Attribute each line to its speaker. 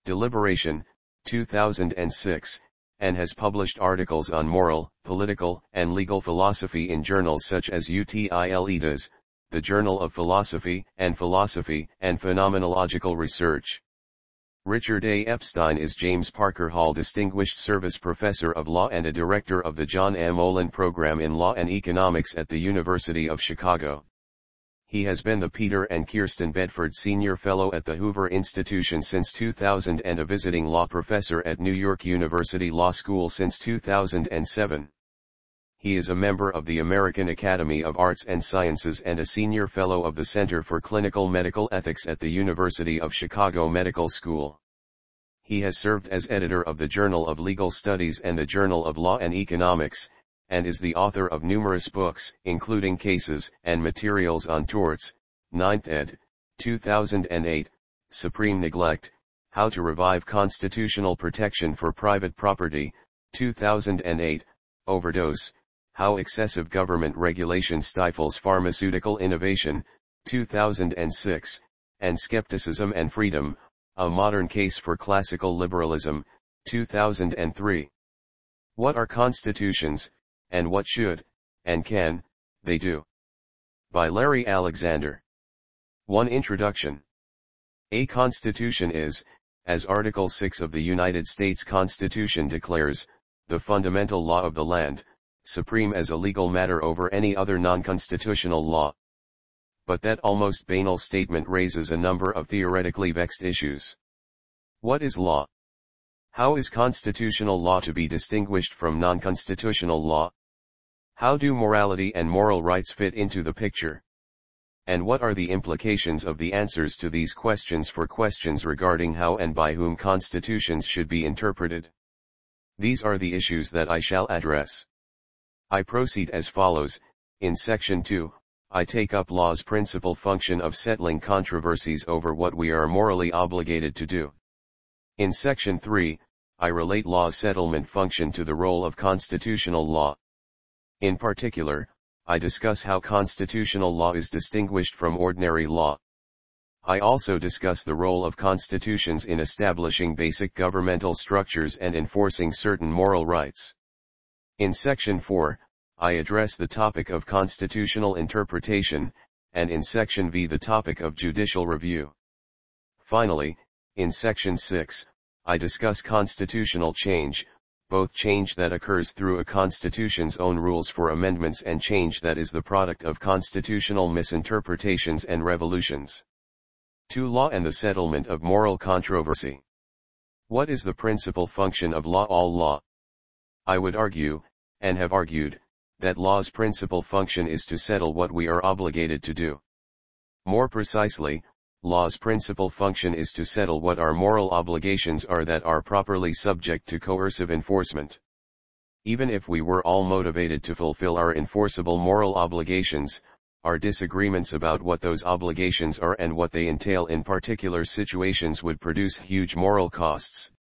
Speaker 1: Deliberation, 2006, and has published articles on moral, political, and legal philosophy in journals such as UTILEDAS, the Journal of Philosophy and Phenomenological Research. Richard A. Epstein is James Parker Hall Distinguished Service Professor of Law and a Director of the John M. Olin Program in Law and Economics at the University of Chicago. He has been the Peter and Kirsten Bedford Senior Fellow at the Hoover Institution since 2000 and a visiting law professor at New York University Law School since 2007. He is a member of the American Academy of Arts and Sciences and a Senior Fellow of the Center for Clinical Medical Ethics at the University of Chicago Medical School. He has served as editor of the Journal of Legal Studies and the Journal of Law and Economics, and is the author of numerous books, including Cases and Materials on Torts, 9th ed., 2008, Supreme Neglect, How to Revive Constitutional Protection for Private Property, 2008, Overdose, How Excessive Government Regulation Stifles Pharmaceutical Innovation, 2006, and Skepticism and Freedom, A Modern Case for Classical Liberalism, 2003. What are constitutions, and what should, and can, they do? By Larry Alexander. 1. Introduction. A constitution is, as Article 6 of the United States Constitution declares, the fundamental law of the land, supreme as a legal matter over any other non-constitutional law. But that almost banal statement raises a number of theoretically vexed issues. What is law? How is constitutional law to be distinguished from non-constitutional law? How do morality and moral rights fit into the picture? And what are the implications of the answers to these questions for questions regarding how and by whom constitutions should be interpreted? These are the issues that I shall address. I proceed as follows. In Section 2, I take up law's principal function of settling controversies over what we are morally obligated to do. In Section 3, I relate law's settlement function to the role of constitutional law. In particular, I discuss how constitutional law is distinguished from ordinary law. I also discuss the role of constitutions in establishing basic governmental structures and enforcing certain moral rights. In Section 4, I address the topic of constitutional interpretation, and in Section V the topic of judicial review. Finally, in Section 6, I discuss constitutional change, both change that occurs through a constitution's own rules for amendments and change that is the product of constitutional misinterpretations and revolutions. 2. Law and the settlement of moral controversy. What is the principal function of law? All law. I would argue, and have argued, that law's principal function is to settle what we are obligated to do. More precisely, law's principal function is to settle what our moral obligations are that are properly subject to coercive enforcement. Even if we were all motivated to fulfill our enforceable moral obligations, our disagreements about what those obligations are and what they entail in particular situations would produce huge moral costs.